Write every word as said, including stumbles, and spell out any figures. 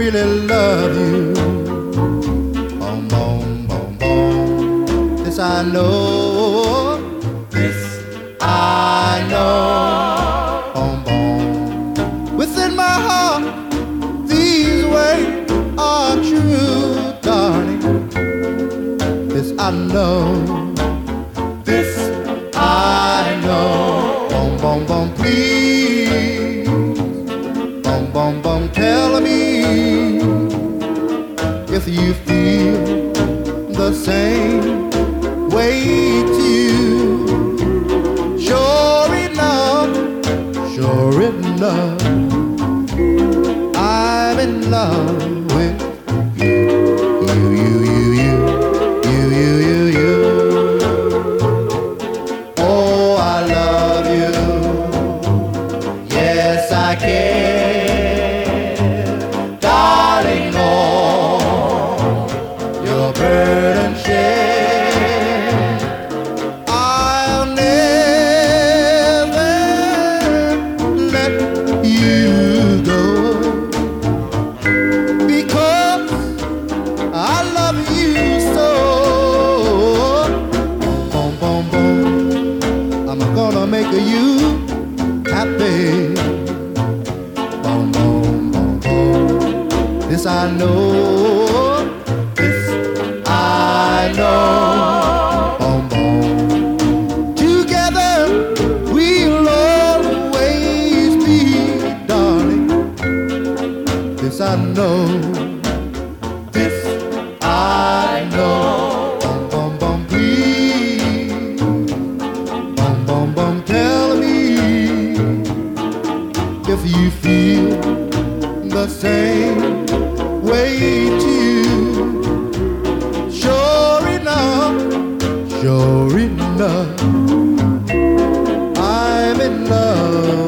really love you. Boom, boom, boom, boom. This I know. This I know. Boom, boom. Within my heart, these words are true, darling. This I know. This I know. Boom, boom, boom, please. Boom, boom, boom, tell me if you feel the same way too. Sure enough, sure enough, I'm in love with you, you, you, you, you, you, you, you, you. Oh, I love you, yes I can, darling. Oh, your burden share. I'll never let you go, because I love you so. Boom, boom, boom, I'm gonna make you happy. Boom, boom, boom, boom, this I know. This I know. Boom, boom. Together we'll always be, darling. This I know. This I know. Boom, boom, boom, please. Boom, boom, boom, tell me if you feel the same way too. Sure enough, sure enough, I'm in love.